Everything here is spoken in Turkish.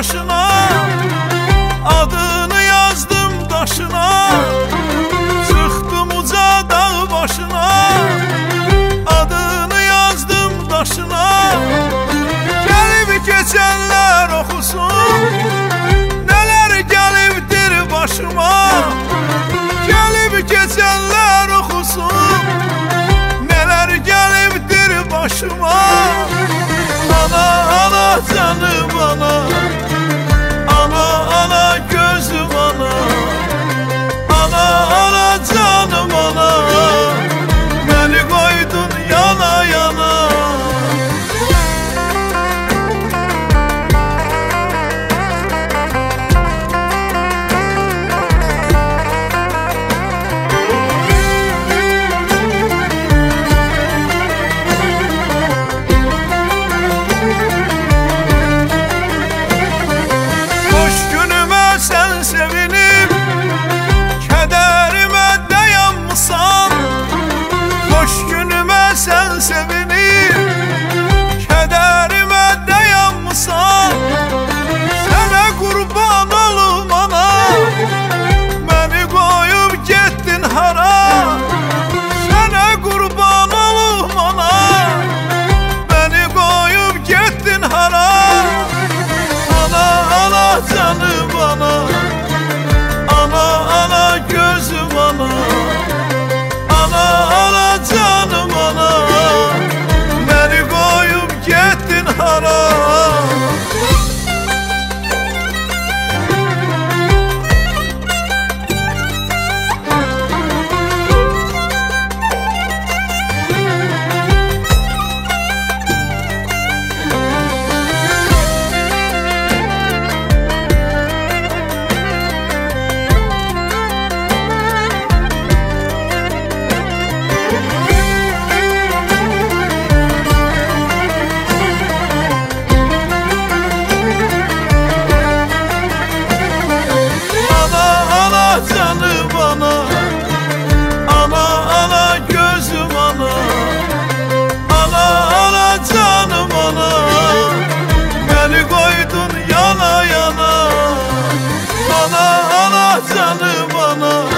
başına, adını yazdım taşına. Çıktım uca dağ başına, adını yazdım taşına. Gelip geçenler okusun, neler gelipdir başıma. Gelip geçenler okusun, neler gelipdir başıma. Ana ana canım ana, ana ana gözüm ana, ana ana canım ana, beni koydun yana yana. Sen sevinip kederime dayanmışsan, hoş günüme sen sevinip kederime dayanmışsan. Sana kurban olum ana, beni koyup gittin hara. Sana kurban olum ana, beni koyup gittin hara. Ana ana canım ana, ana ana gözüm ana, ana ana canım ana, beni koyup gittin hara. Canım ana, ana ana gözüm ana, ana ana canım ana, beni koydun yana yana. Ana ana canım ana.